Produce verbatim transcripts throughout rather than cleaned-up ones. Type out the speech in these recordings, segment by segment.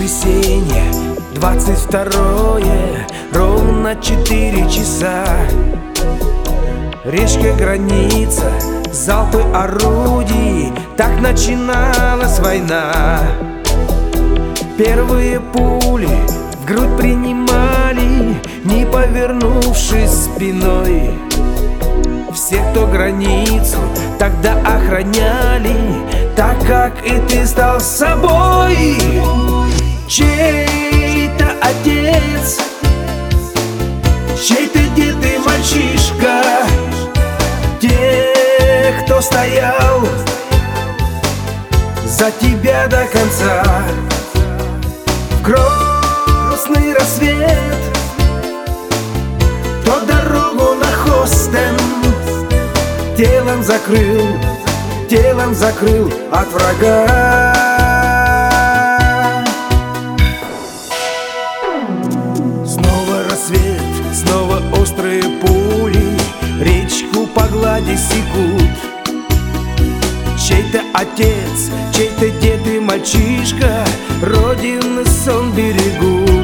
Воскресенье, двадцать второе, ровно четыре часа. Речка, граница, залпы орудий, так начиналась война. Первые пули в грудь принимали, не повернувшись спиной. Все, кто границу тогда охраняли, так как и ты стал собой. Чей-то отец, чей-то дед и мальчишка, те, кто стоял за тебя до конца. В грозный рассвет, кто дорогу на Хостен телом закрыл, телом закрыл от врага. Снова рассвет, снова острые пули речку по глади секут. Чей-то отец, чей-то дед и мальчишка родины сон берегут.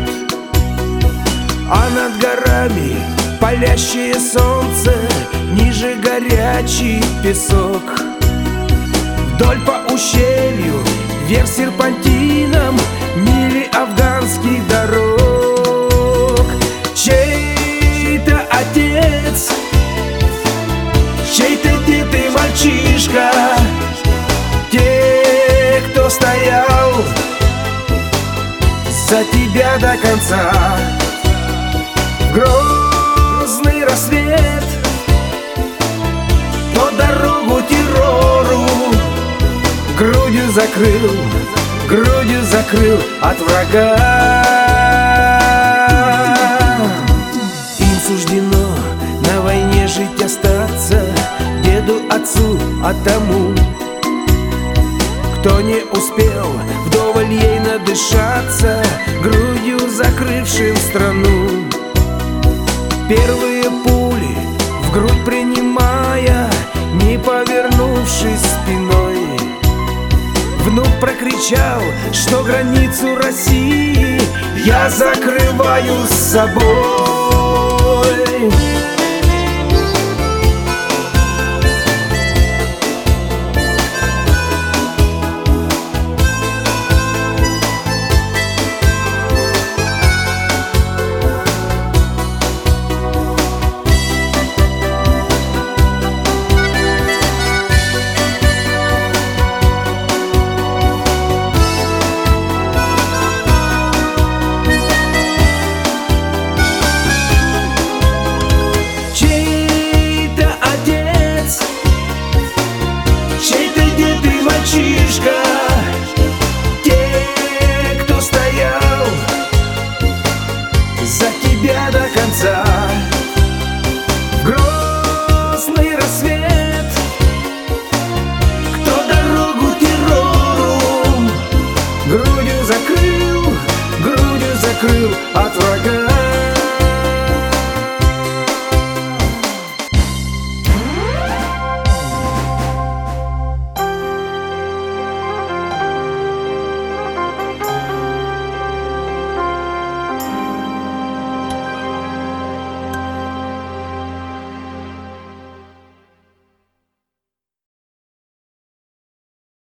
А над горами палящее солнце, ниже горячий песок. Вдоль по ущелью, вверх серпантином, мили афганских дорог. Чей-то отец, чей-то дед и мальчишка, те, кто стоял за тебя до конца. Грозный рассвет, кто дорогу террору грудью закрыл, грудью закрыл от врага. Им суждено на войне жить, остаться, деду, отцу, а тому, кто не успел вдоволь ей надышаться, грудью закрывшим страну. Первые пули в грудь принимая, не повернувшись спиной, внук прокричал, что границу России я закрываю с собой. Те, кто стоял за тебя до конца. Грозный рассвет, кто дорогу террору грудью закрыл, грудью закрыл.